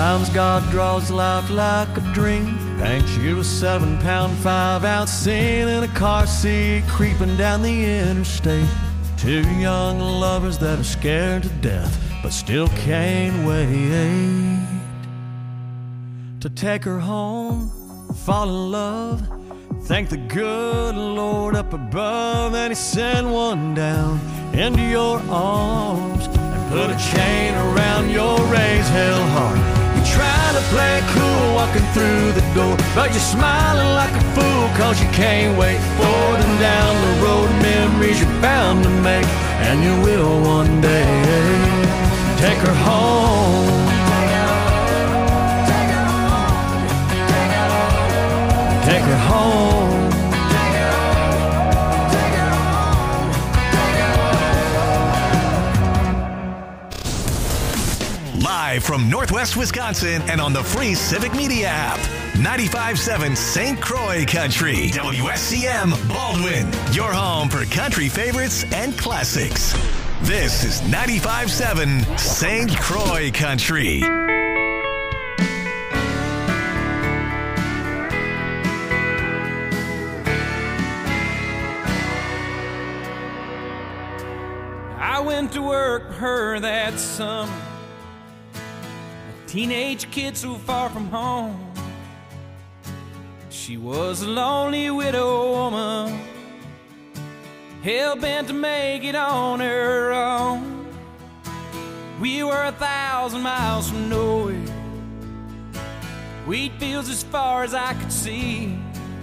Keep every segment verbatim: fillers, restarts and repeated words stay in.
Sometimes God draws life like a dream, hangs you a seven pound, five ounce scene in a car seat, creeping down the interstate. Two young lovers that are scared to death, but still can't wait to take her home, fall in love, thank the good Lord up above, and He sent one down into your arms and put a chain around your raised hell heart. You're trying to play it cool walking through the door, but you're smiling like a fool cause you can't wait for them down the road. Memories you're bound to make, and you will one day. Take her home, take her home. Live from Northwest Wisconsin and on the free Civic Media app. ninety-five point seven Saint Croix Country. W S C M Baldwin. Your home for country favorites and classics. This is ninety-five point seven Saint Croix Country. I went to work for her that summer, a teenage kid so far from home. She was a lonely widow woman, hell-bent to make it on her own. We were a thousand miles from nowhere, wheat fields as far as I could see,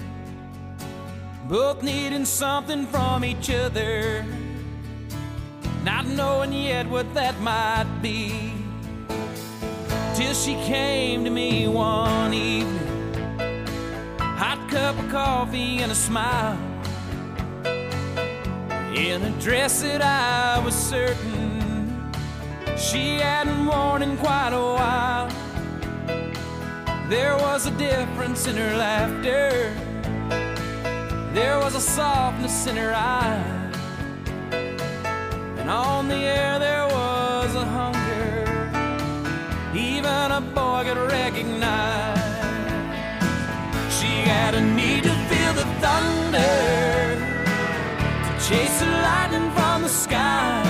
both needing something from each other, not knowing yet what that might be. Till she came to me one evening, hot cup of coffee and a smile, in a dress that I was certain she hadn't worn in quite a while. There was a difference in her laughter, there was a softness in her eyes, and on the air there was a hunger even a boy could recognize. She had a need to feel the thunder, to chase the lightning from the sky,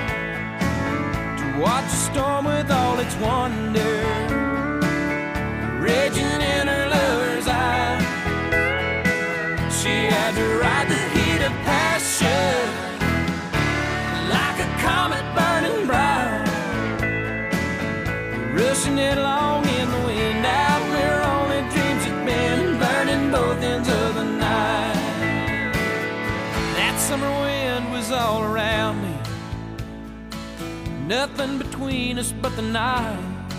to watch the storm with all its wonder raging in her lover's eye. She had to ride the heat of passion like a comet burning bright, rushing it along in the wind out where only dreams had been, burning both ends of the night. That summer wind was all around me, nothing between us but the night.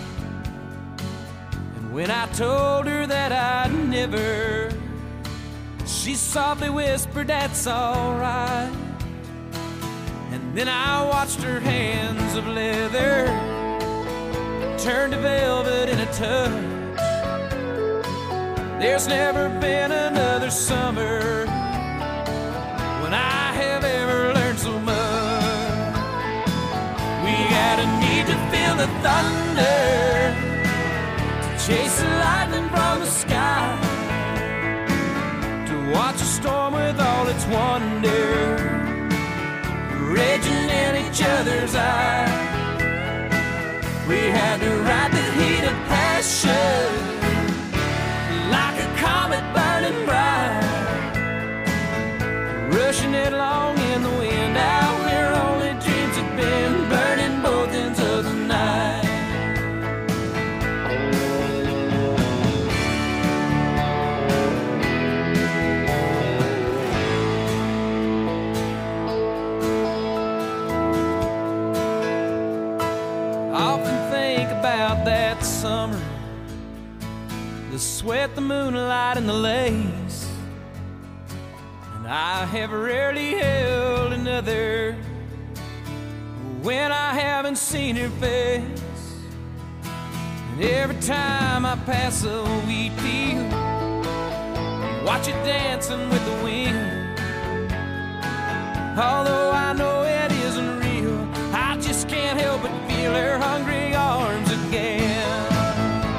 And when I told her that I'd never, she softly whispered, "That's alright." And then I watched her hands of leather turn to velvet in a touch. There's never been another summer when I have ever learned so much. We had a need to feel the thunder, to chase the lightning from the sky, to watch a storm with all its wonder raging in each other's eyes. We had to ride the heat of passion like a comet burning bright, rushing it along in the wind out where only dreams had been, burning both ends of the night. That summer, the sweat, the moonlight, and the lace, and I have rarely held another when I haven't seen her face. And every time I pass a wheat field, watch it dancing with the wind, although I know it isn't real, I just can't help but feel her hungry arms again.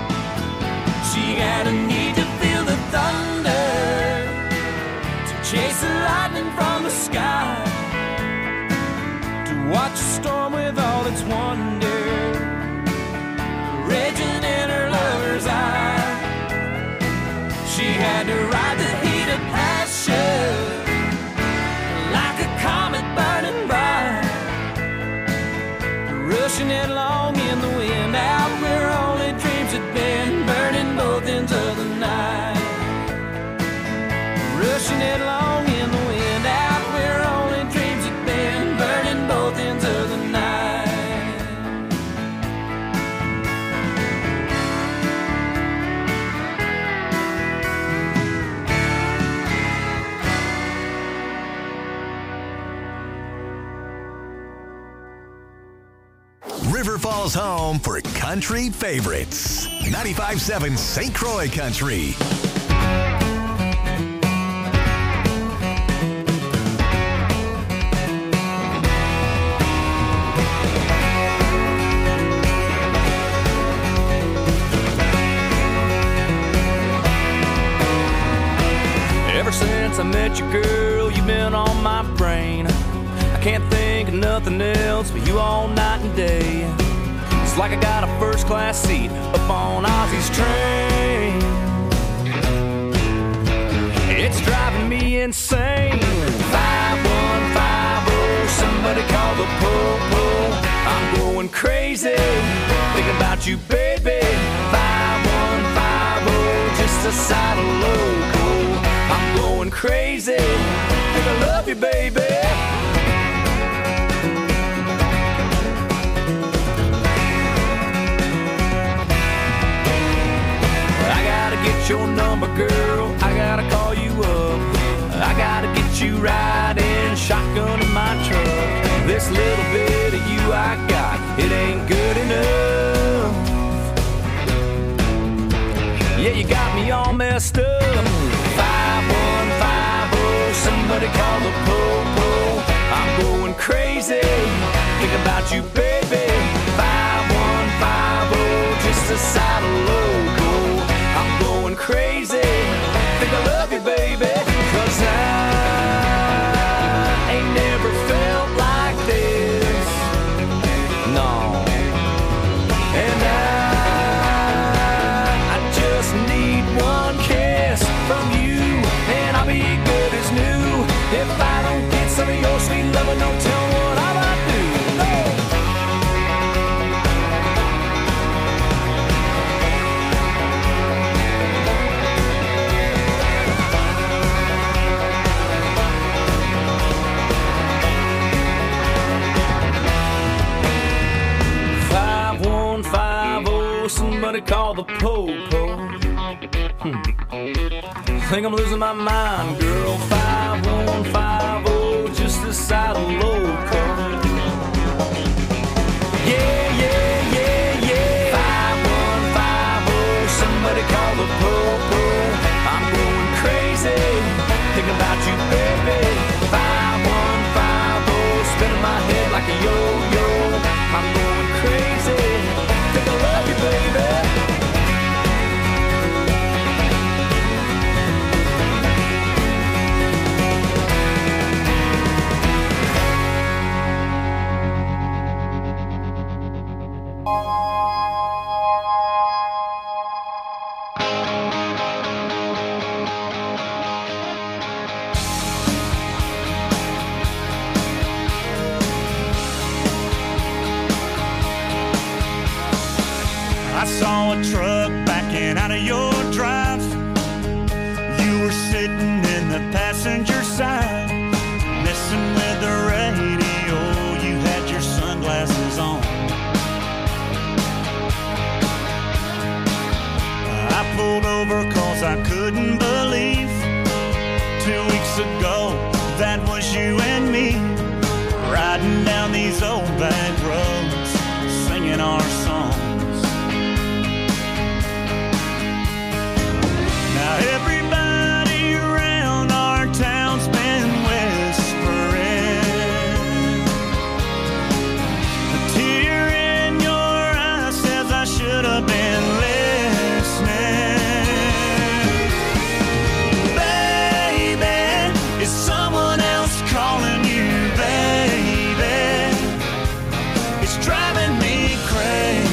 rushing headlong in the wind, out where only dreams had been, burning both ends of the night. Rushing headlong in the wind, out where only dreams had been, burning both ends of the night. River Falls home for country favorites. ninety-five point seven Saint Croix Country. Ever since I met you, girl, you've been on my brain. I can't think of nothing else but you all night and day. It's like I got a first class seat up on Ozzy's train. It's driving me insane. five one five oh, somebody call the po-po. I'm going crazy, thinking about you, baby. five one five oh, just a side of loco. I'm going crazy, think I love you, baby. Get your number, girl, I gotta call you up. I gotta get you riding shotgun in my truck. This little bit of you I got, it ain't good enough. Yeah, you got me all messed up. five one five oh, somebody call the po-po. I'm going crazy, think about you, baby. five one five oh, just a side of loco. I'm going crazy, think I love you, baby. Cause I ain't never felt like this, no. And I, I just need one kiss from you, and I'll be good as new. If I don't get some of your sweet loving, don't tell me what I might do, no. Somebody call the po-po. Hmm. Think I'm losing my mind, girl. five one five oh, just a side of loco. Yeah, yeah, yeah, yeah. five one five oh, somebody call the po-po. I'm going crazy, thinking about you, baby. five one five oh, spinning my head like a yo-yo. I'm going crazy, think I love you, baby. I saw a truck backing out of your drive. You were sitting in the passenger side, messing with the radio. You had your sunglasses on. I pulled over cause I couldn't believe two weeks ago that was you and me, riding down these old back roads, singing our songs. Now everybody around our town's been whispering. A tear in your eye says I should have been listening. Baby, is someone else calling you, baby? It's driving me crazy.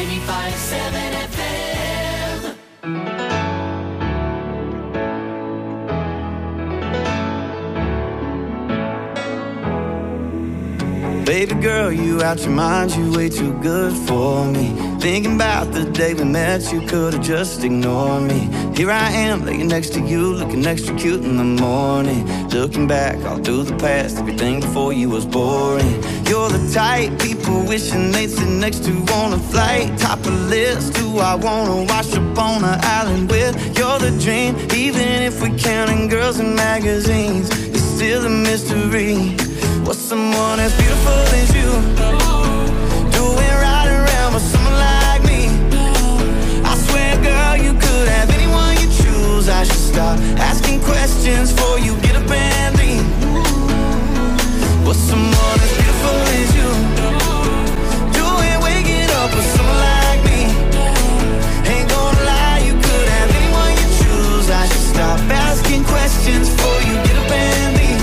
ninety-five seven F M. Baby girl, you out your mind, you way too good for me. Thinking about the day we met, you could've just ignored me. Here I am, laying next to you, looking extra cute in the morning. Looking back all through the past, everything before you was boring. You're the type people wishing they'd sit next to on a flight. Top of the list, who I wanna wash up on an island with. You're the dream, even if we're counting girls in magazines. It's still a mystery. What's someone as beautiful as you doing right around with someone like me? I swear, girl, you could have anyone you choose. I should stop asking questions before you get up and leave. What's someone as beautiful as you doing waking up with someone like me? Ain't gonna lie, you could have anyone you choose. I should stop asking questions before you get up and leave.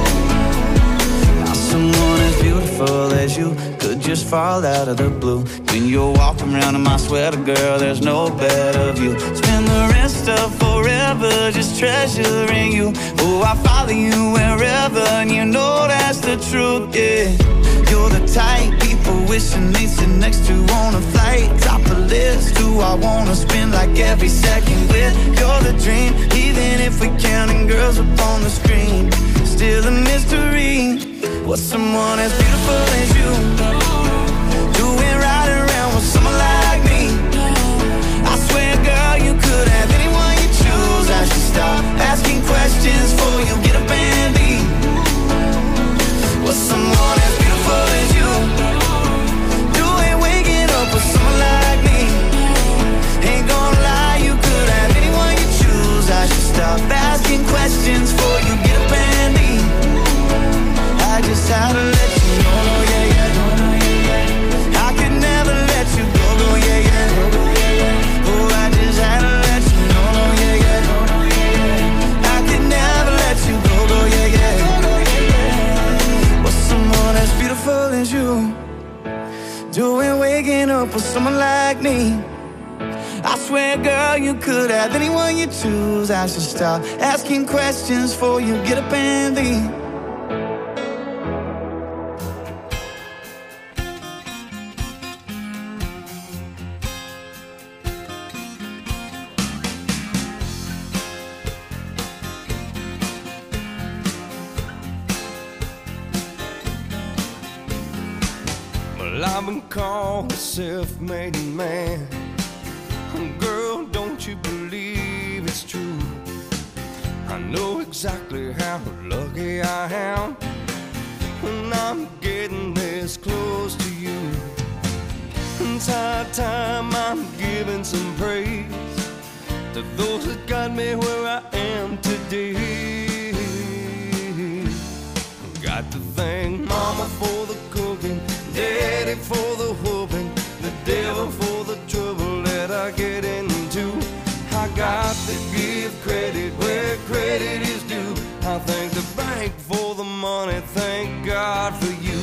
Someone as beautiful as you could just fall out of the blue. When you're walking around in my sweater, girl, there's no better view. Spend the rest of forever just treasuring you. Oh, I follow you wherever, and you know that's the truth, yeah. You're the type people wishing they sit next to on a flight. Top of the list, who I wanna spend like every second with. You're the dream, even if we're counting girls up on the screen. Still a mystery. What's someone as beautiful as you doing right around with someone like me? I swear, girl, you could have anyone you choose. I should stop asking questions before you get up and leave. What's someone as beautiful as you doing waking up with someone like me? Ain't gonna lie, you could have anyone you choose. I should stop asking questions before you get up and leave. I just had to let you know, no, yeah, yeah. I could never let you go, no, yeah, yeah. Oh, I just had to let you know, no, yeah, yeah. I could never let you go, no, yeah, yeah. What's someone as beautiful as you doing waking up with someone like me? I swear, girl, you could have anyone you choose. I should stop asking questions before you get up and leave. I've been called a self-made man. Girl, don't you believe it's true? I know exactly how lucky I am when I'm getting this close to you. It's high time I'm giving some praise to those that got me where I am today. Got to thank Mama for the cooking, Daddy for the whooping, the devil for the trouble that I get into. I got to give credit where credit is due. I thank the bank for the money, thank God for you.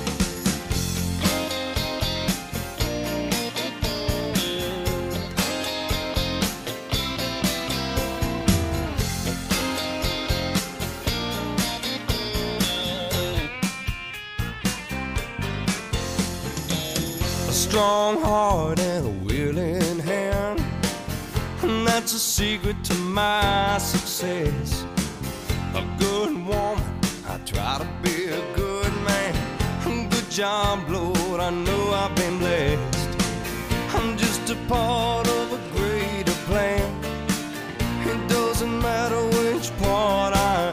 A strong heart and a willing hand, and that's a secret to my success. A good woman, I try to be a good man. Good job, Lord, I know I've been blessed. I'm just a part of a greater plan. It doesn't matter which part I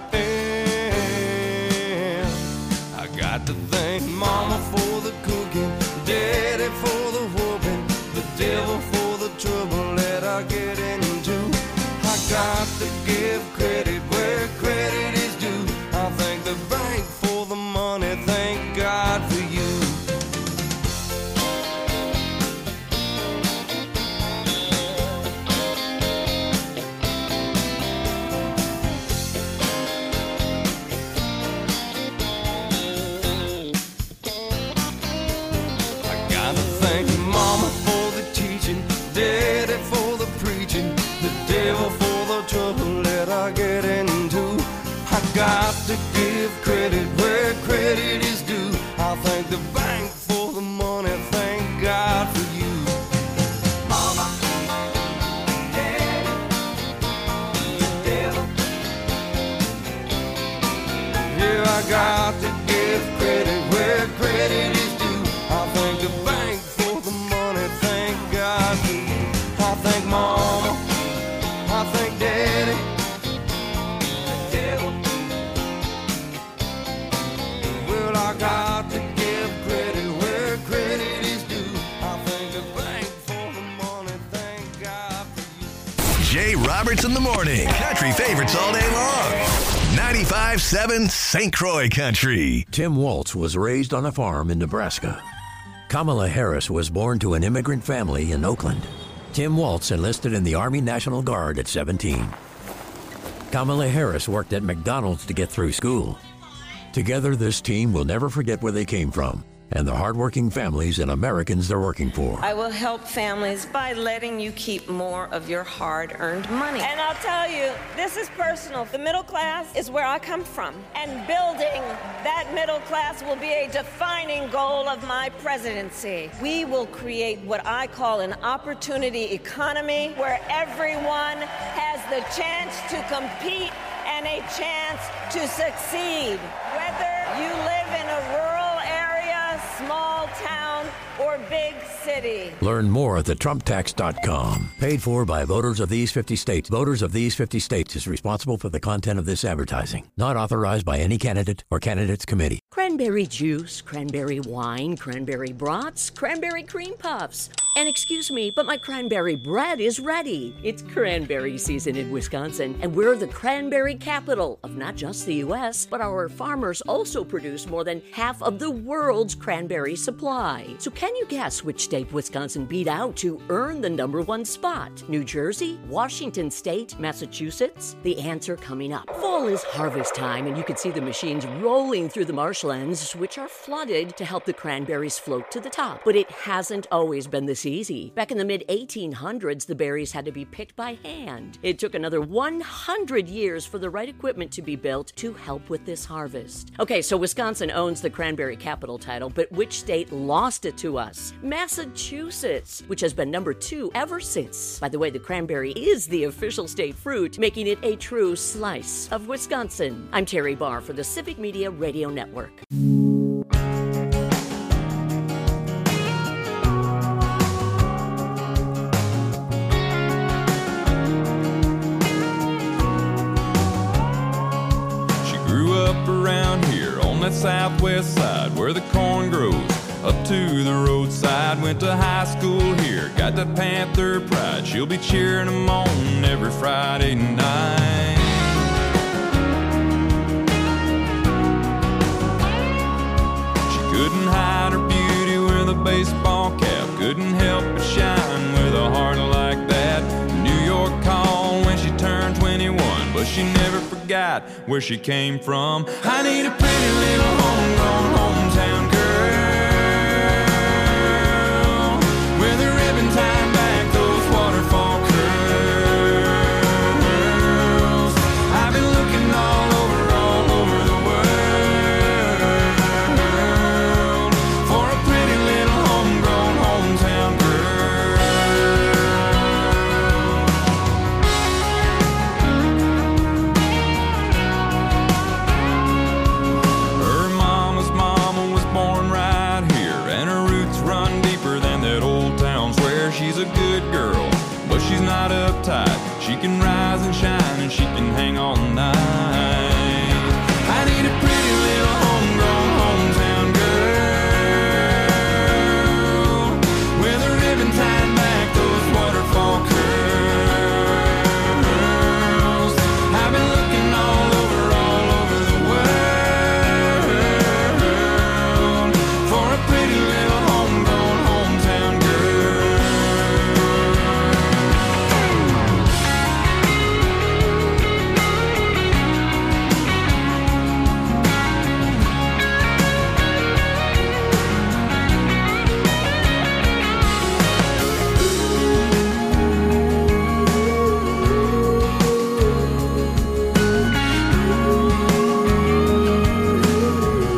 am. I got to thank Mama for the cooking, Daddy for the whooping, the devil for the trouble that I get into. I got to give credit where credit is due. I thank the bank for the money, thank God for you. got to give credit where credit is due. I thank the bank for the money, thank God for you. I thank Mama, I thank Daddy, the devil. Well, I got to give credit where credit is due. I thank the bank for the money, thank God for you. Jay Roberts in the morning. Country favorites all day long. ninety-five point seven Saint Croix Country. Tim Waltz was raised on a farm in Nebraska. Kamala Harris was born to an immigrant family in Oakland. Tim Waltz enlisted in the Army National Guard at seventeen. Kamala Harris worked at McDonald's to get through school. Together, this team will never forget where they came from and the hardworking families and Americans they're working for. I will help families by letting you keep more of your hard-earned money. And I'll tell you, this is personal. The middle class is where I come from, and building that middle class will be a defining goal of my presidency. We will create what I call an opportunity economy where everyone has the chance to compete and a chance to succeed. Whether you live in a rural area, small town, or big city. Learn more at the trump tax dot com. Paid for by voters of these fifty states. Voters of these fifty states is responsible for the content of this advertising. Not authorized by any candidate or candidates committee. Cranberry juice, cranberry wine, cranberry brats, cranberry cream puffs. And excuse me, but my cranberry bread is ready. It's cranberry season in Wisconsin, and we're the cranberry capital of not just the U S, but our farmers also produce more than half of the world's cranberry supply. So can you guess which state Wisconsin beat out to earn the number one spot? New Jersey, Washington State, Massachusetts? The answer coming up. Fall is harvest time, and you can see the machines rolling through the marshlands, which are flooded to help the cranberries float to the top. But it hasn't always been this easy. Back in the mid eighteen hundreds, the berries had to be picked by hand. It took another one hundred years for the right equipment to be built to help with this harvest. Okay, so Wisconsin owns the cranberry capital title, but which state lost it to us? Massachusetts, which has been number two ever since. By the way, the cranberry is the official state fruit, making it a true slice of Wisconsin. I'm Terry Barr for the Civic Media Radio Network. Around here on that southwest side where the corn grows up to the roadside. Went to high school here, got that Panther pride. She'll be cheering them on every Friday night. She couldn't hide her beauty with a baseball cap, couldn't help but shine with a heart like that. New York called when she turned twenty-one, but she never forgot where she came from. I need a pretty little homegrown hometown girl with a ribbon tied back those waterfall curls. I've been looking all over, all over the world for a pretty little homegrown hometown she's not uptight. She can rise and shine and she can hang all night. I need a pretty little homegrown hometown girl with a ribbon tied back those waterfall curls. I've been looking all over, all over the world for a pretty little homegrown hometown girl.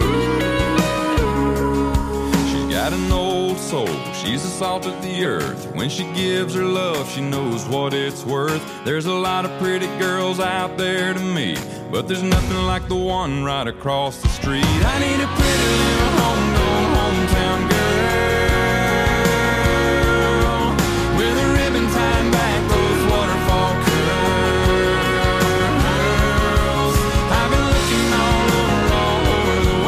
Salt of the earth, When she gives her love, she knows what it's worth. There's a lot of pretty girls out there to meet, but there's nothing like the one right across the street. I need a pretty little homegrown hometown girl with a ribbon tied back those waterfall curls. I've been looking all over, all over the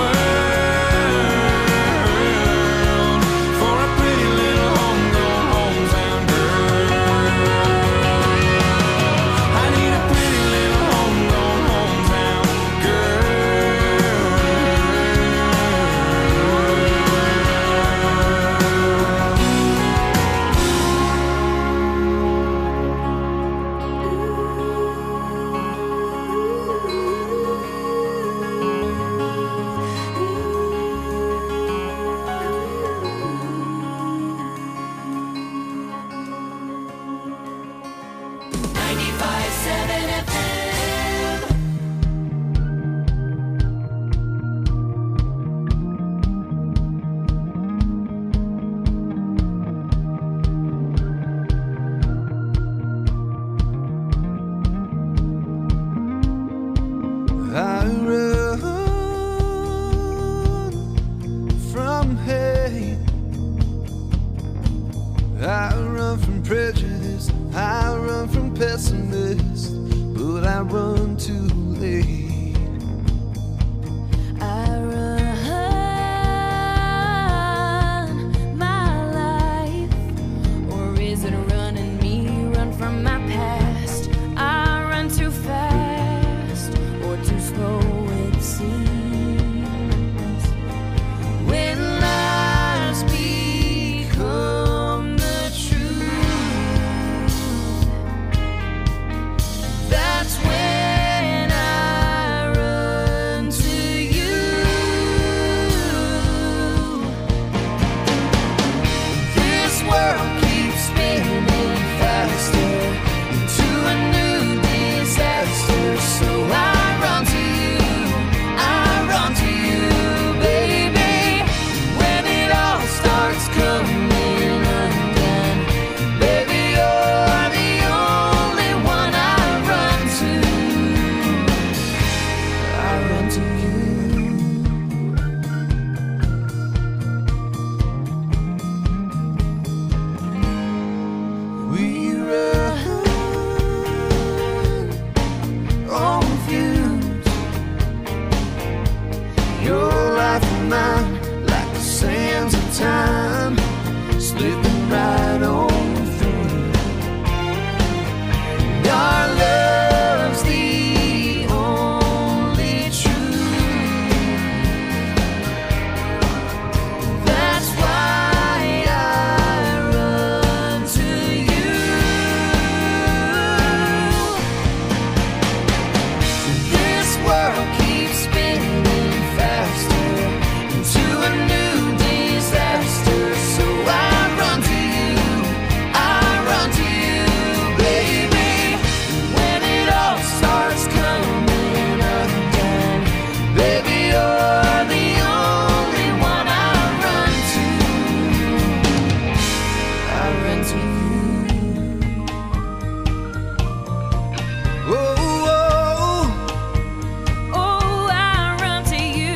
world for a pretty little homegrown hometown girl. I need a pretty little homegrown hometown ninety-five seven F M. I run from hate. I run from prejudice. I run from pessimists, but I run too late. I run my life, or is it running me? Run from my past. I run too fast, or too slow it seems. When lies become the truth, that's when I run to you. This world keeps spinning faster into a new disaster, so I run to you, I run to you, baby. When it all starts coming undone, baby, you're the only one I run to. I run to you. We run on fumes. Your life and mine, like the sands of time, slipping right on through. And our love's the only truth. That's why I run to you. This world keeps spinning faster into a new disaster, so I run to you, I run to you, baby. When it all starts coming undone, baby, you're the only one I run to. I run to you. Whoa, whoa. Oh, I run to you.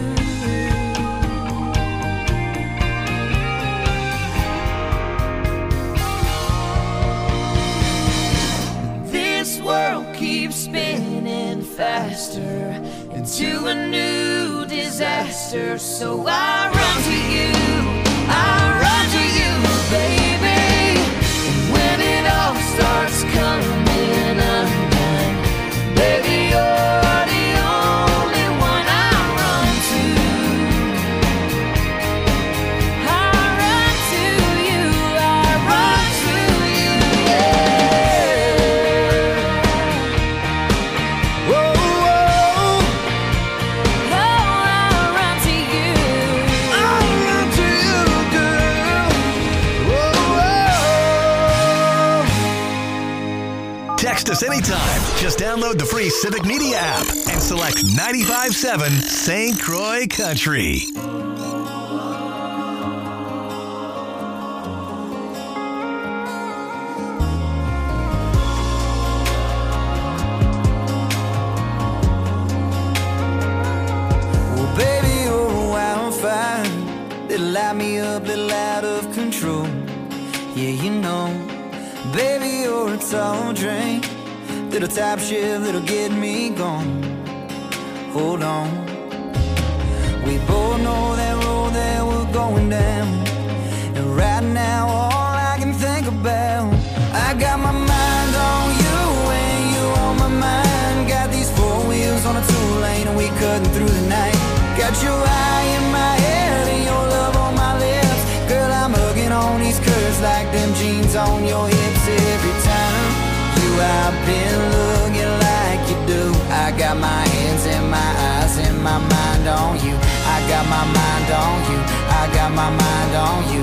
This world keeps spinning faster into a new disaster, so I run to you, I run to you, baby. And when it all starts coming undone, baby, you're the only one I run to. I run to you. I run to you. Whoa, whoa. Oh, I run to you. I run to you, girl. Whoa, whoa. Text us anytime. Just download the free Civic Media app and select ninety-five seven Saint Croix Country. Yeah, you know, baby, you're a tall drink, little top shift that'll get me gone. Hold on, we both know that road that we're going down, and right now all I can think about, I got my mind on you and you on my mind. Got these four wheels on a two-lane and we cutting through the night. Got your eye in my head and your love on my lips. Girl, I'm hugging on these curves like them jeans on your hips. Every time you out been looking like you do, I got my hands and my eyes and my mind on you. I got my mind on you. I got my mind on you.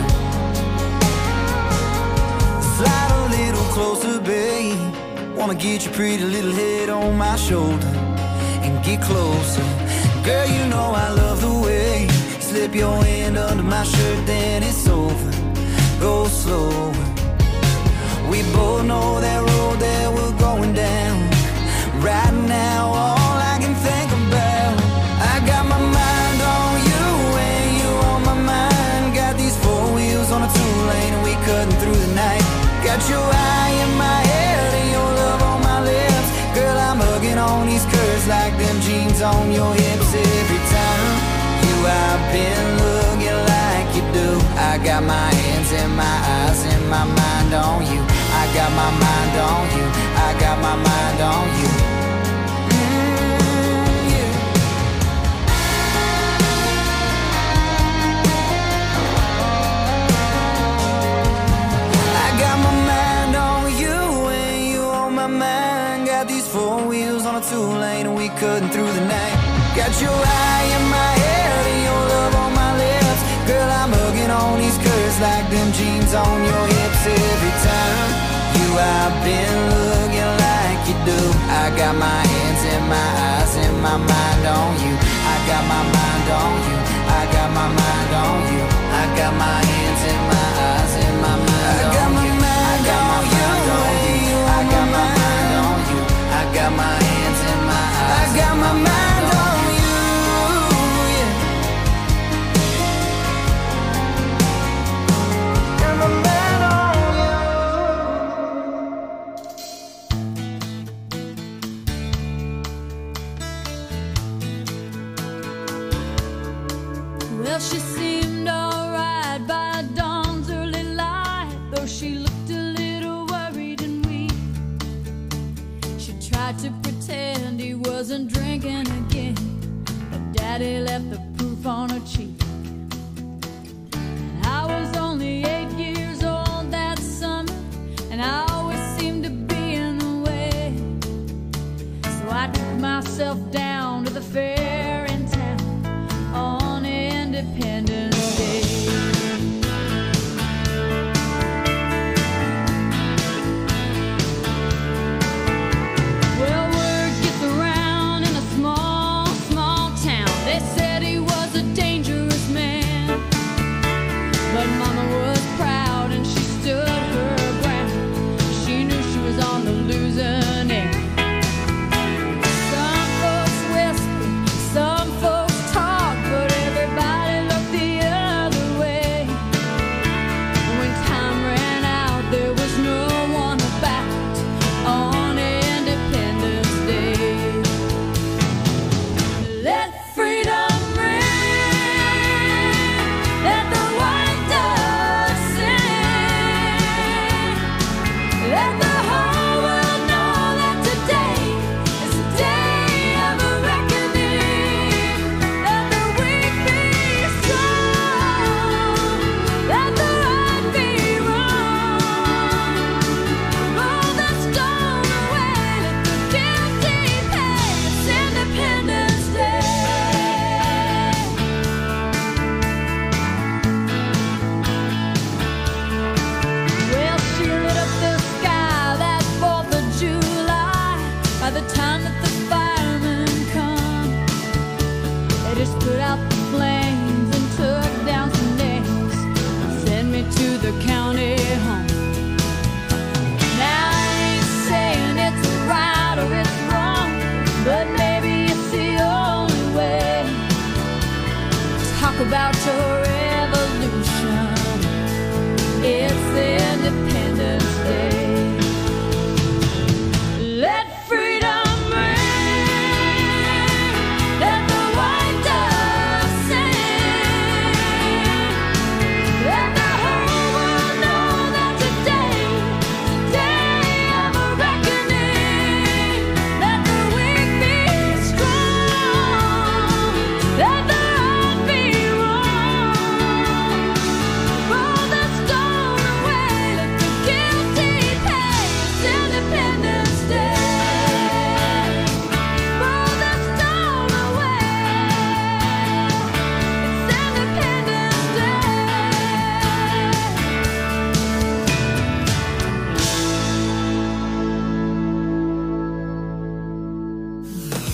Slide a little closer, babe. Wanna get your pretty little head on my shoulder and get closer. Girl, you know I love the way you slip your hand under my shirt, then it's over. Go slower. We both know that road that we're going down. Right now, all I can think about, I got my mind on you and you on my mind. Got these four wheels on a two-lane and we cutting through the night. Got your eye in my head and your love on my lips. Girl, I'm hugging on these curves like them jeans on your hips. Every time you out been looking like you do, I got my hands and my eyes and my mind on you. I got my mind on you. I got my mind on you. Mm, yeah. I got my mind on you and you on my mind. Got these four wheels on a two-lane and we cutting through the night. Got your eye in my head and your love on my lips. Girl, I'm hugging on these curves like them jeans on your hips. Every time you out been looking like you do, I got my hands and my eyes and my mind on you. I got my mind on you. I got my mind on you. I got my hands and my eyes and my mind on you. I got my mind on you. I got my mind on you. I got my hands and my eyes. I got my mind on you. Well, she seemed alright by dawn's early light, though she looked a little worried and weak. She tried to pretend he wasn't drinking again, but Daddy left the proof on her cheek. And I was only eight years old that summer, and I always seemed to be in the way. So I took myself down to the fair in town on Independence Day. Well, word gets around in a small, small town. They said he was a dangerous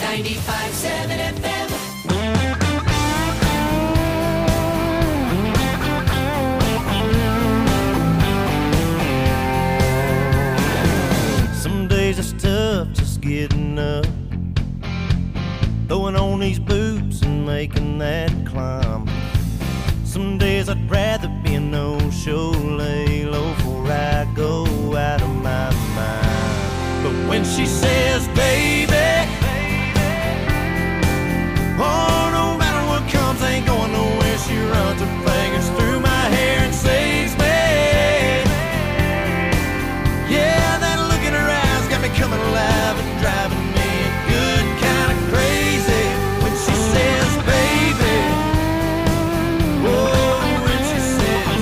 ninety-five seven F M. Some days it's tough just getting up, throwing on these boots and making that climb. Some days I'd rather be a no-show, lay low before I go out of my mind. But when she says, baby, oh, no matter what comes, ain't going nowhere. She runs her fingers through my hair and saves me. Yeah, that look in her eyes got me coming alive and driving me good kind of crazy. When she says, baby, oh, when she says,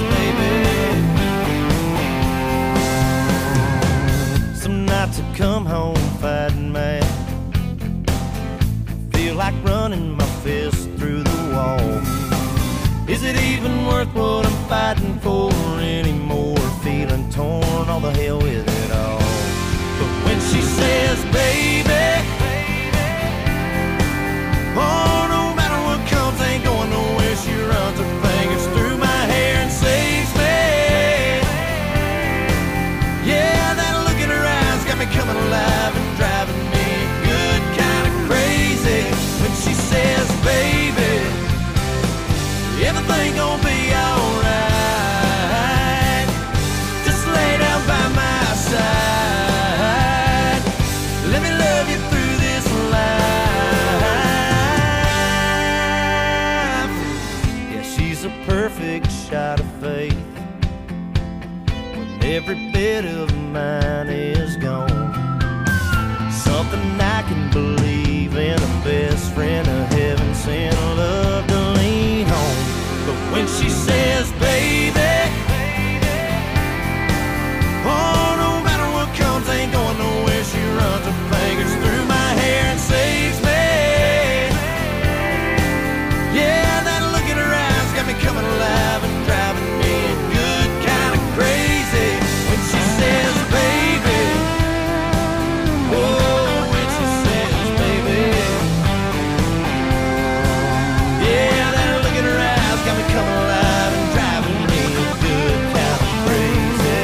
baby. Some nights I come home fighting mad, feel like running my fist through the wall. Is it even worth what I'm fighting for anymore? Feeling torn, all the hell with it all. But when she says, baby, oh, no matter what comes, ain't going nowhere. She runs her fingers through my hair and saves me. Yeah, that look in her eyes got me coming alive and driving me good kind of crazy. When she says, baby, everything gon' be alright. Just lay down by my side. Let me love you through this life. Yeah, she's a perfect shot of faith when every bit of mine is gone. Something I can believe in, a best friend, a heaven sent love to lean on. But when she says, baby, oh, no matter what comes, ain't going nowhere. She runs her fingers through my hair and saves me. Yeah, that look in her eyes got me coming alive and driving me good kind of crazy. When she says, baby, oh, when she says, baby, yeah, that look in her eyes got me coming alive and driving me good kind of crazy.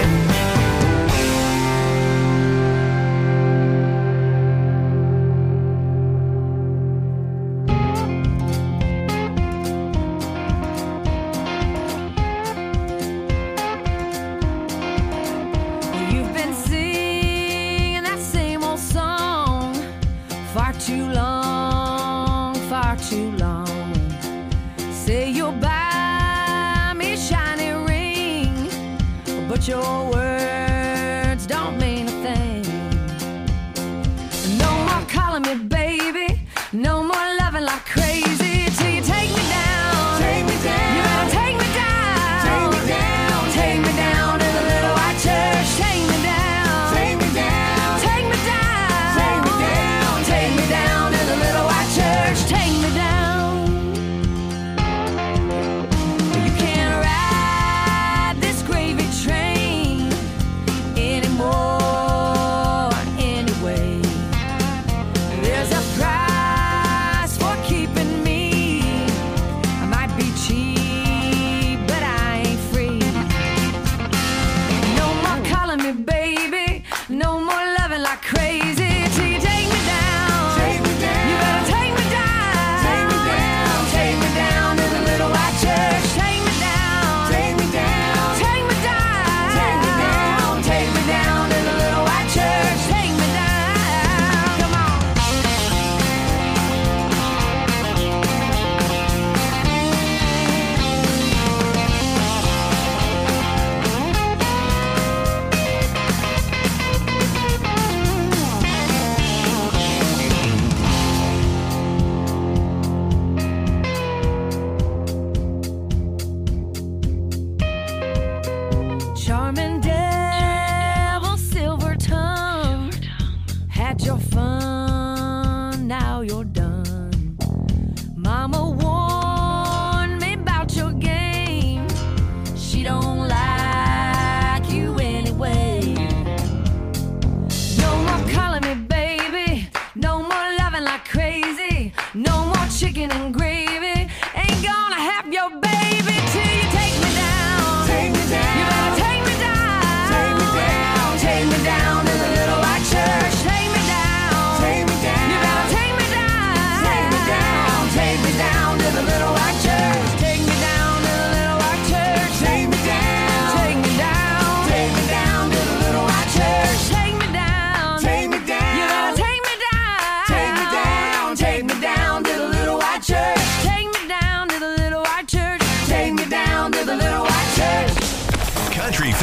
You've been singing that same old song far too long, far too long. Say you'll buy me a shiny ring, but your words don't mean a thing. No more calling me baby, no more loving like crazy till you take me down. Take me down. You better take me down. Take me down. Take me down to the little white church. Take me down. Take me down. Take me down. Take me down. Take me down to the little white church. Take me down. You can't ride this gravy train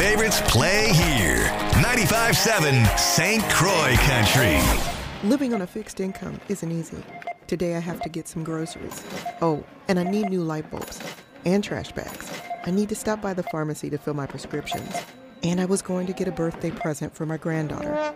favorites play here. ninety-five point seven Saint Croix Country. Living on a fixed income isn't easy. Today I have to get some groceries. Oh, and I need new light bulbs and trash bags. I need to stop by the pharmacy to fill my prescriptions. And I was going to get a birthday present for my granddaughter.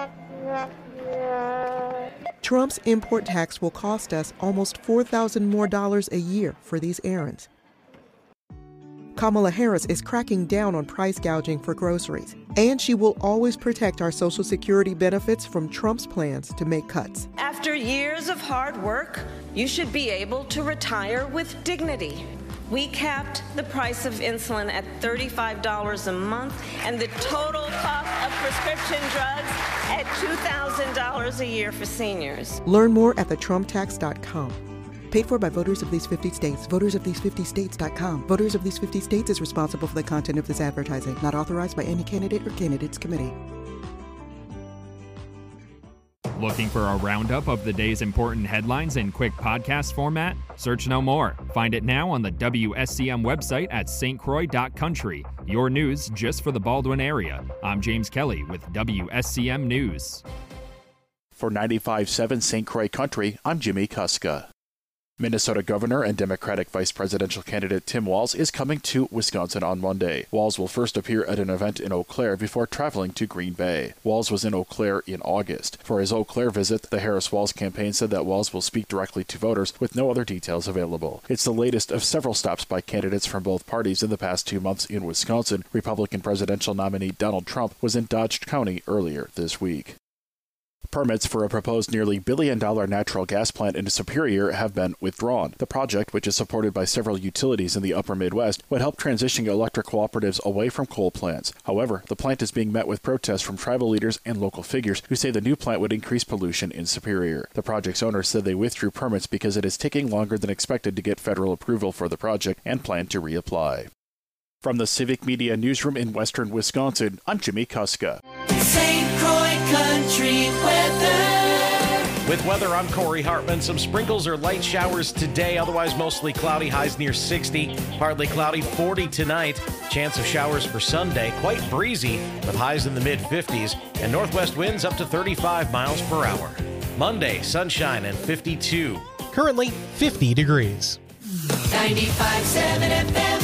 Trump's import tax will cost us almost four thousand dollars more dollars a year for these errands. Kamala Harris is cracking down on price gouging for groceries, and she will always protect our Social Security benefits from Trump's plans to make cuts. After years of hard work, you should be able to retire with dignity. We capped the price of insulin at thirty-five dollars a month and the total cost of prescription drugs at two thousand dollars a year for seniors. Learn more at the trump tax dot com. Paid for by voters of these fifty states. voters of these fifty states dot com. Voters of these fifty states is responsible for the content of this advertising, not authorized by any candidate or candidates committee. Looking for a roundup of the day's important headlines in quick podcast format? Search no more. Find it now on the W S C M website at s t croix dot country. Your news just for the Baldwin area. I'm James Kelly with W S C M News. For ninety-five point seven Saint Croix Country, I'm Jimmy Kuska. Minnesota Governor and Democratic Vice Presidential candidate Tim Walz is coming to Wisconsin on Monday. Walz will first appear at an event in Eau Claire before traveling to Green Bay. Walz was in Eau Claire in August. For his Eau Claire visit, the Harris-Walz campaign said that Walz will speak directly to voters with no other details available. It's the latest of several stops by candidates from both parties in the past two months in Wisconsin. Republican presidential nominee Donald Trump was in Dodge County earlier this week. Permits for a proposed nearly billion dollar natural gas plant in Superior have been withdrawn. The project, which is supported by several utilities in the upper Midwest, would help transition electric cooperatives away from coal plants. However, the plant is being met with protests from tribal leaders and local figures who say the new plant would increase pollution in Superior. The project's owners said they withdrew permits because it is taking longer than expected to get federal approval for the project and plan to reapply. From the Civic Media Newsroom in western Wisconsin, I'm Jimmy Kuska. Saint Croix Country weather. With weather, I'm Corey Hartman. Some sprinkles or light showers today, otherwise mostly cloudy, highs near sixty. Partly cloudy, forty tonight. Chance of showers for Sunday, quite breezy with highs in the mid fifties and northwest winds up to thirty-five miles per hour. Monday, sunshine and fifty-two. Currently fifty degrees. ninety-five point seven F M.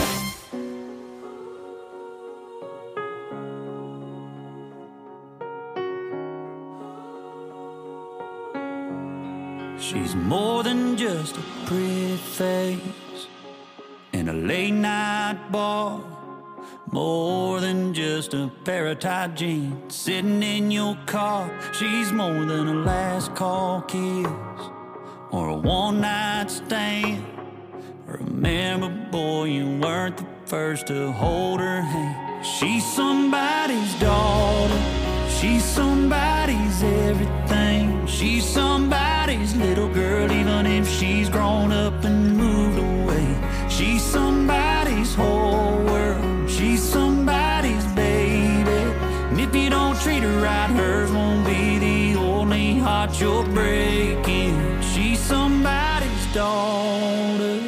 She's more than just a pretty face in a late night bar, more than just a pair of tight jeans sitting in your car. She's more than a last call kiss or a one night stand. Remember, boy, you weren't the first to hold her hand. She's somebody's daughter, she's somebody's everything. She's somebody's little girl, even if she's grown up and moved away. She's somebody's whole world, she's somebody's baby. And if you don't treat her right, hers won't be the only heart you're breaking. She's somebody's daughter.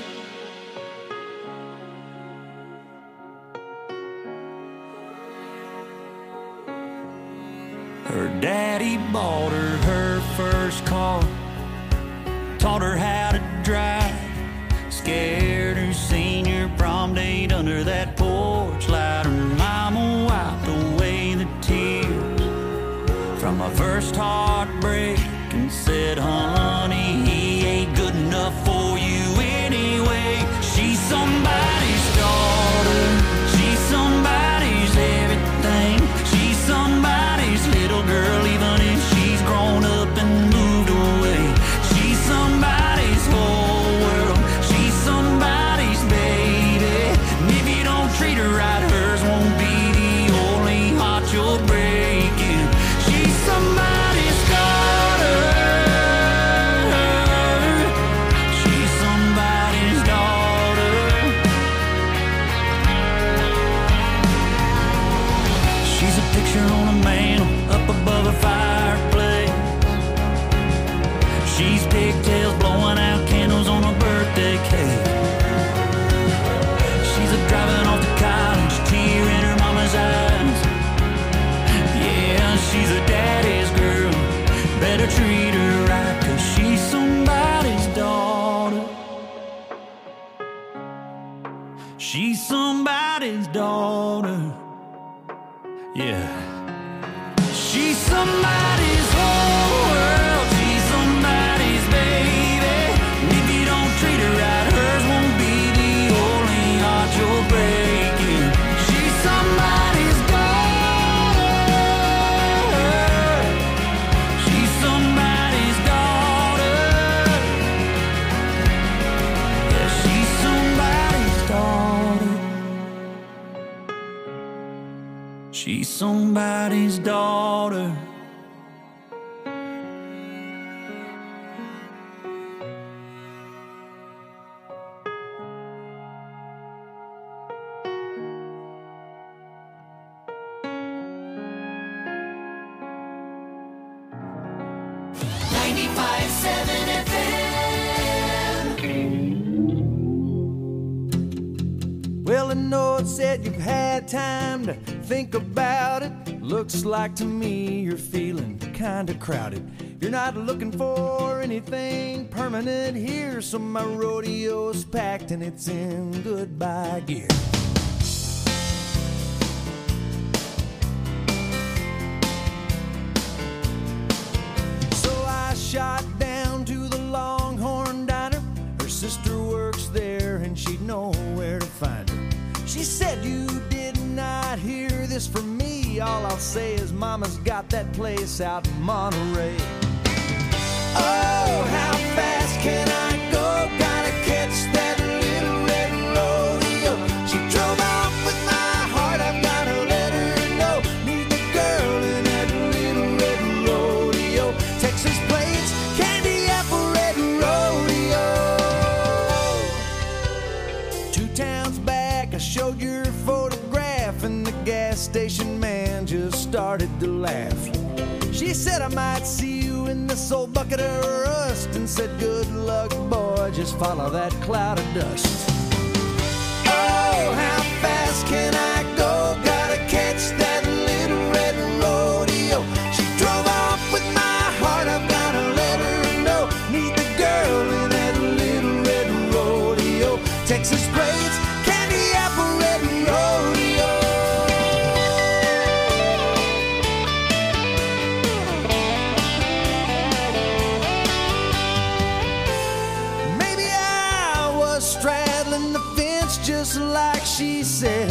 Her daddy bought her her first car, taught her how to drive, scared her senior prom date under that porch light. Her mama wiped away the tears from my first heartbreak and said, honey, he ain't good enough for you anyway. She's somebody's daughter, she's somebody's everything. She's somebody's little girl, even if she's grown up and moved away. She's somebody's whole world, she's somebody's baby. And if you don't treat her right, hers won't be the only heart you're breaking. She's somebody's daughter. She's somebody's whole world. She's somebody's baby. And if you don't treat her right, hers won't be the only heart you're breaking. She's somebody's daughter. She's somebody's daughter. Yeah, she's somebody's daughter. She's somebody's daughter. ninety-five seven F M. Well, I know it said you've had time to think about it. Looks like to me you're feeling kinda crowded. You're not looking for anything permanent here, so my rodeo's packed and it's in goodbye gear. So I shot down to the Longhorn Diner. Her sister works there and she'd know where to find her. She said you did not hear this from me. All I'll say is mama's got that place out in Monterey. Oh, how fast can I go? Gotta catch that little red rodeo. She drove off with my heart, I've gotta let her know. Meet the girl in that little red rodeo. Texas plates, candy apple red rodeo. Two towns back, I showed your photograph, and the gas station man just started to laugh. She said I might see you in this old bucket of rust, and said good luck, boy, just follow that cloud of dust. Oh, how fast can I go? Gotta catch that little red rodeo. She drove off with my heart, I've gotta let her know. Meet the girl in that little red rodeo. Texas plates, candy apple red rodeo. Maybe I was straddling the fence just like she said.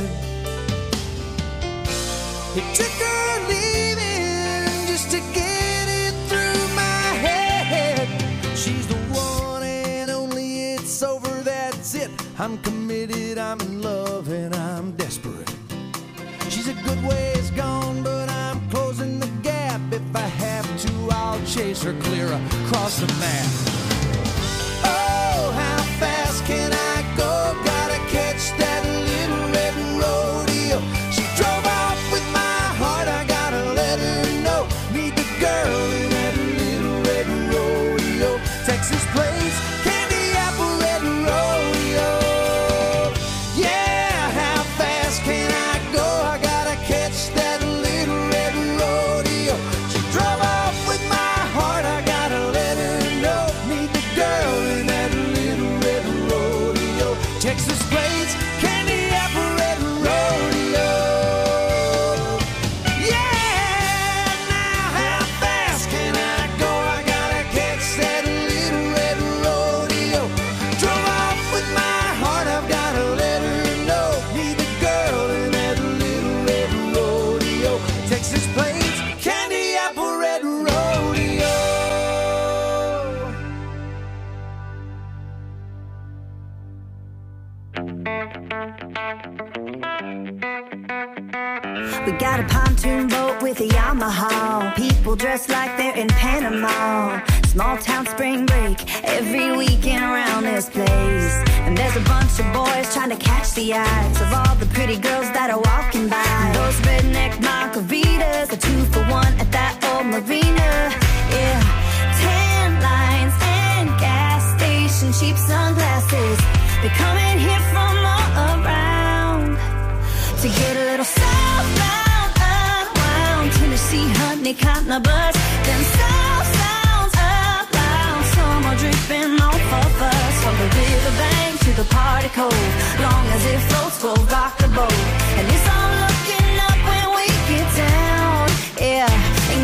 It took her leaving just to get it through my head. She's the one and only, it's over, that's it. I'm committed, I'm in love, and I'm desperate. She's a good ways gone, but I'm closing the gap. If I have to, I'll chase her clear across the map. Oh, how fast can I go? Gotta catch that little red rodeo. She drove off with my heart, I gotta let her know. Meet the girl in that little red rodeo. Texas plates, candy apple red rodeo. Yeah, how fast can I go? I gotta catch that little red rodeo. She drove off with my heart, I gotta let her know. Meet the girl in that little red rodeo. Texas plates, candy apple red rodeo. Yeah, now how fast can I go? I gotta catch that little red rodeo. Drove off with my heart, I've gotta let her know. Meet the girl in that little red rodeo. Texas plates, candy apple red rodeo. We got a pontoon boat with a Yamaha. People dressed like they're in Panama. Small town spring break every weekend around this place. And there's a bunch of boys trying to catch the eyes of all the pretty girls that are walking by. And those redneck margaritas are two for one at that old marina. Yeah, tan lines and gas station cheap sunglasses. They're coming here from all around to get a little southbound, unwound. Tennessee, honey, cotton, a bus. Then south sounds up loud. Summer dripping off of us. From the riverbank to the party cove. Long as it floats, we'll rock the boat. And it's all looking up when we get down. Yeah,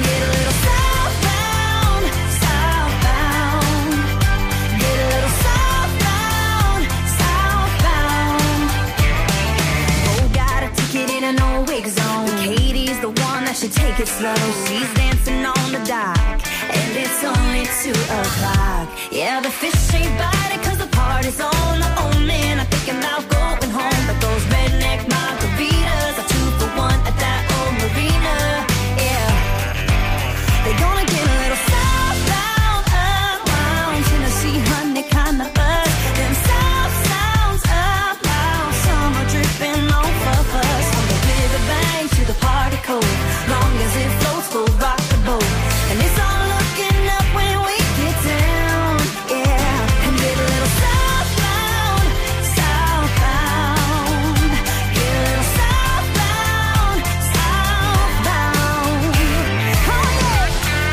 take it slow. She's dancing on the dock, and it's only two o'clock. Yeah, the fish ain't biting cause the party's on. Oh man, I'm thinking about going home. But those redneck margaritas are two for one at that old marina. Yeah, they're gonna get a little southbound, around Tennessee, honey, kinda buzz. Them south sounds up loud, summer dripping off of us. From the riverbank to the party cold, long as it floats, we'll rock the boat. And it's all looking up when we get down, yeah. And get a little southbound, southbound. Get a little southbound, southbound. Oh yeah.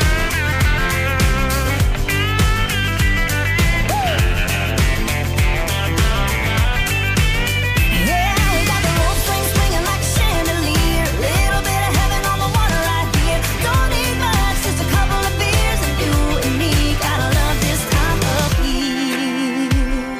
Yeah, we got the rope swing swinging like a chandelier. Little bit of heaven on the water right here. Don't need much, just a couple of beers, and you and me gotta love this time of year.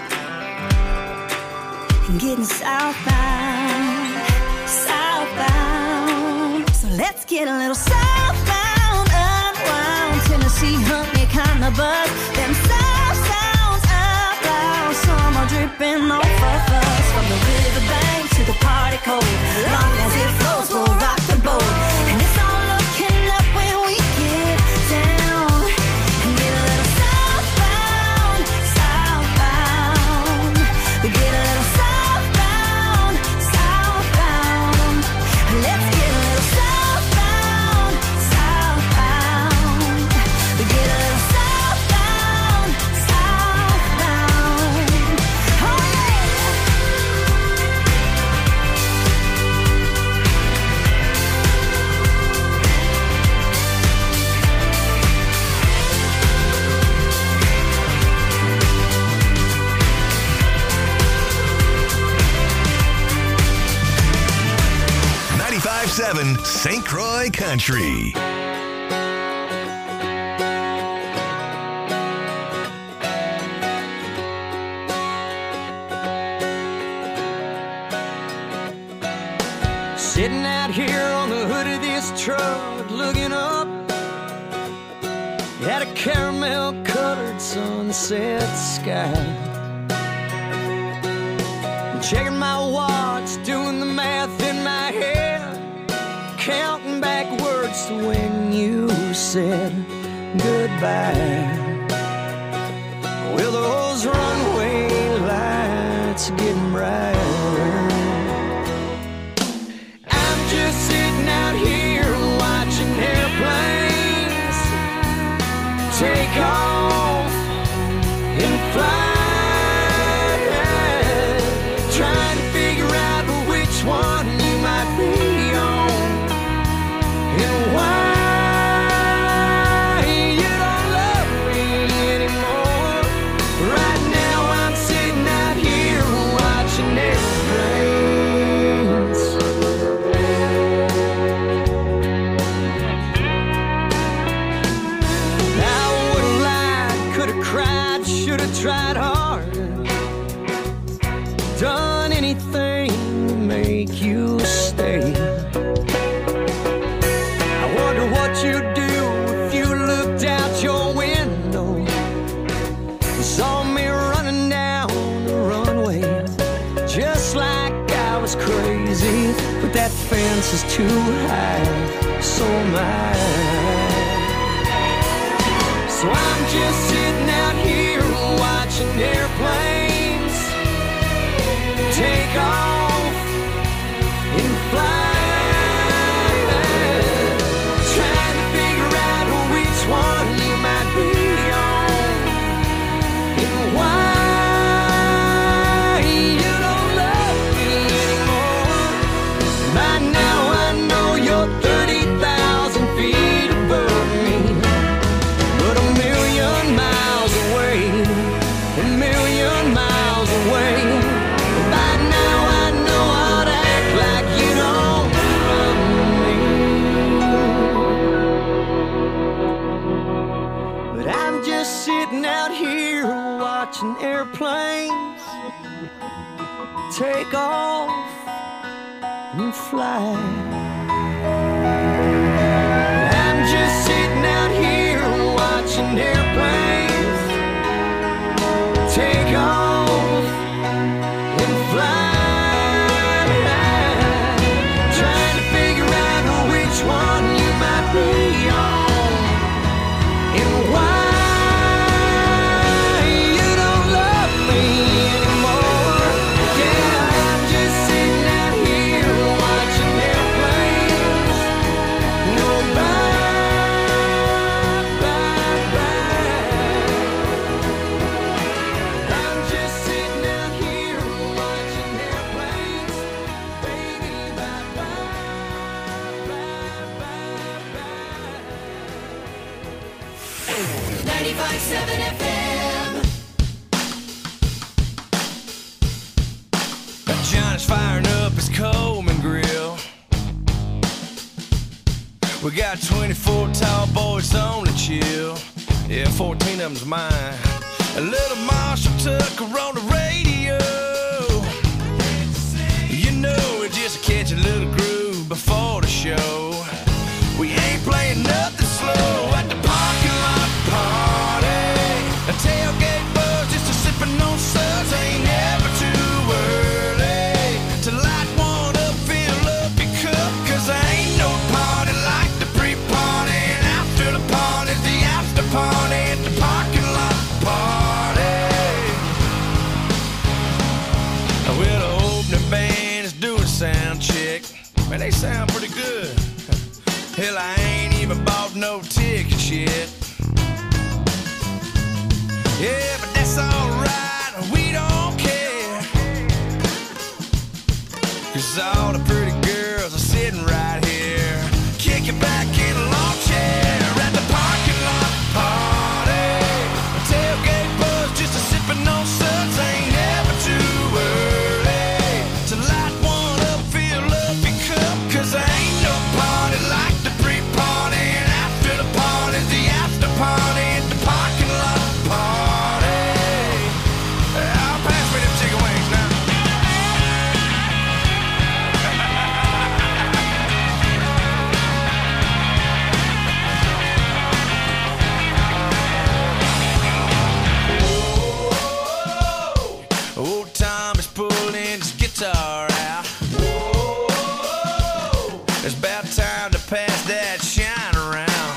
And getting southbound, southbound. So let's get a little southbound, unwound. Tennessee, honey, kinda buzz. Them south sounds up loud, summer dripping off of us. From the riverbank to the party cold, long as it flows, we'll rock the boat. And it's all looking up when we get down. And get a little southbound, southbound. We get a little southbound, southbound. Let's get a little southbound, southbound. We get a little southbound, southbound. Oh yeah. ninety-five point seven Saint Croix Country. Sitting out here on the hood of this truck, looking up at a caramel-colored sunset sky. Checking my watch, doing the math in my head, counting backwards to when you said goodbye. Well, those runway lights are getting brighter. I'm just sitting out here watching airplanes take off and fly. Trying to figure out which one you might be on and why you don't love me anymore. Right now I'm sitting out here watching airplanes. I would've lied, could've cried, should've tried harder, done anything to make you stay. I wonder what you'd do if you looked out your window and saw me running down the runway, just like I was crazy. But that fence is too high, so am I. So I'm just sitting out here watching airplanes take off and fly, trying to figure out which one you might be on and why you don't love me anymore. By now I know you're thirty thousand feet above me, but a million miles away, a million miles away. By now I know I'd act like you don't love me. But I'm just sitting out here watching airplanes take off and fly. ninety-five point seven F M. Johnny's firing up his Coleman grill. We got twenty-four tall boys on the chill. Yeah, fourteen of them's mine. A little Marshall Tucker on the radio. You know, it just catch a little groove before the show. We ain't playing nothing slow at the parking lot party. A tailgate buzz, just a sipping on suds. Ain't never too early to light one up, fill up your cup. Cause there ain't no party like the pre-party. And after the party, the after party at the parking lot party. Well, the opening band is doing sound check. Man, they sound pretty good. Hell, I ain't even bought no tickets yet. Yeah, but that's alright, we don't care. Cause all the pretty girls are sitting right here, kicking back in a lawn chair at the parking lot party. A tailgate buzz, just a sipping on suds. Ain't never too early to light one up, fill up your cup. Cause there ain't no party like the pre-party. And after the party, the after party at the parking lot party. I'll pass me them chicken wings now. Old Tom is pulling his guitar out. It's about time to pass that shine around.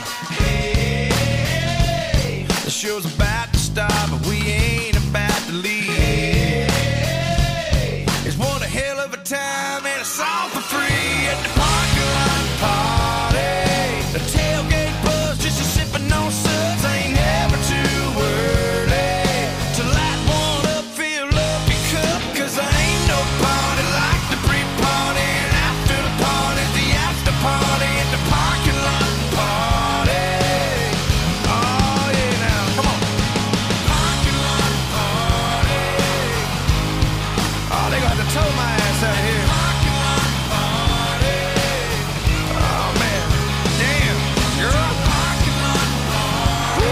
The show's about to start, but we ain't about to leave. It's one a hell of a time and it's all for free at the parking lot party. The tailgate buzz, just a sipping on suds. Ain't never too early to light one up, fill up your cup. Cause there ain't no party like the pre-party. And after the party, the after party at the parking lot party. Oh yeah, now come on. Parking lot party. Oh, they gonna have to tow my ass out here. Parking lot party. Oh man, damn, girl. Parking lot party.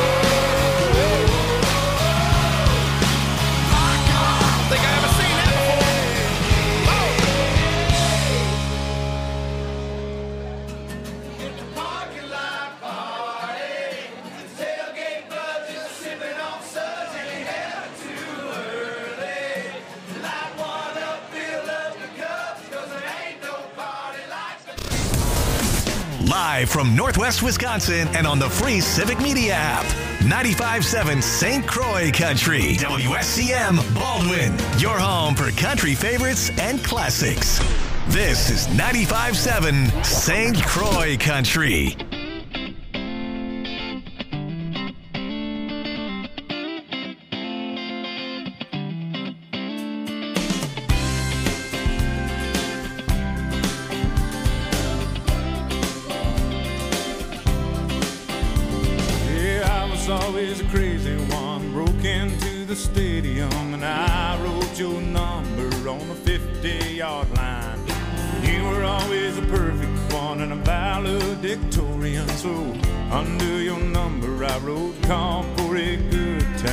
Parking lot. I don't think I ever seen that before. Parking lot party. Tailgate buzz, just sipping on suds. Ain't never too early. Light one up, fill up the cups. Cause there ain't no party like the Live from Northwest Wisconsin and on the free Civic Media app. ninety-five point seven Saint Croix Country. W S C M Baldwin. Your home for country favorites and classics. This is ninety-five point seven Saint Croix Country. Yeah, I was always a crazy one. Broke into the stadium and I wrote your number on the fifty-yard line. You were always a perfect one and a valedictorian. So under your number I wrote, call for a good